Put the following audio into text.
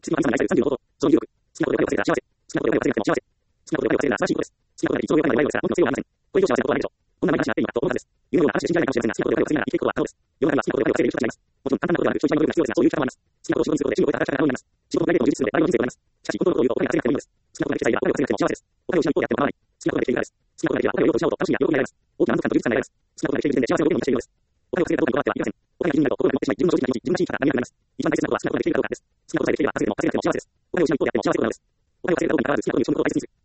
次は神様に愛される30のこと、その有力、好きなことで忘れたら幸せ、好きなことで忘れたら幸せ、好きなことで忘れたら素晴らしいことです。好きなことなら一生病かないわいを忘れたらもちろん必要はありません。これ以上幸せなことはないでしょう。こんな毎日になっていいんだと思うはずです。夢のような話で信じられないかもしれませんが、好きなことで忘れながら生きていくことは可能です。世の中には好きなことで忘れる人たちがいます。もちろん簡単なことではなく、ちょいちょいの努力が必要ですが、そういう人もあります。好きなことを仕事にすることで趣味を超えた働き方が可能になります。仕事とプライベートの充実するで大量の人生を得ます。しかし、本当のことを言うとお金が稼げなくてもいいのです。好きなことができてさえいればお金を稼げなくても幸せです。お金を失う一方であっても構わない。好きなことができているからです。好きなことができればお金を用途し合おうと楽しみや喜びになります。大きな満足感と充実感が得られます。好きなことができている時点で幸せをどこにもしているのです。お金を稼げたことにこだわってはいけません。お金が気になると心が持ってしまい、自分の正直な気持ち、自分らしい生き方が見えなくなります。一番大切なことは好きなことができているかどうかです。好きなことさえできれば稼げても稼げなくても幸せです。お金を失う一方であっても幸せとなるのです。お金を稼げたことに関わらず好きなことに打ち込むことを大切にする。